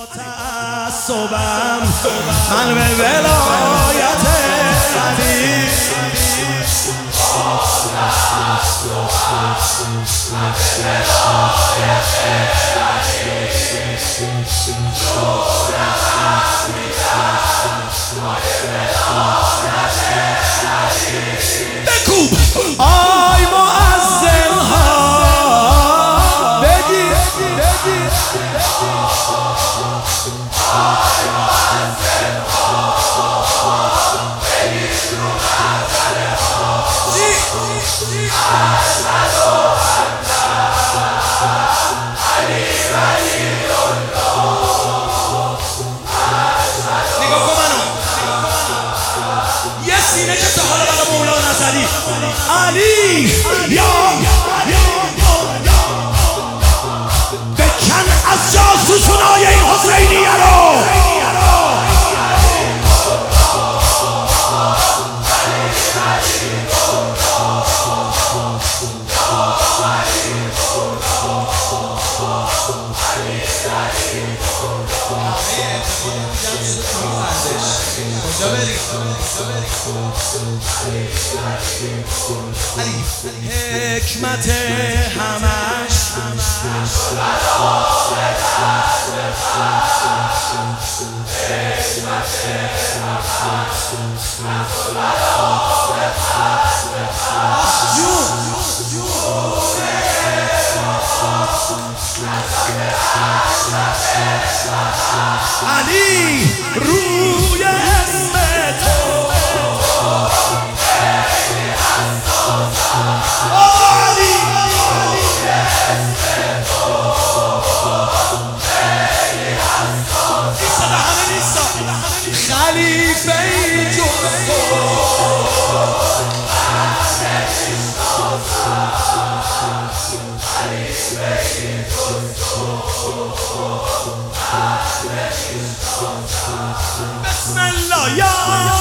تعصبم من به ولایت علی بکوب آی مؤذن ها بگیر نگاه کن منو یه سینه که تا حالا برای مولانا زدی علی یا بکن از جاسوسونای این حسینیه رو حکمت همش علی روی اسم تو علی خلیفه بسم الله یا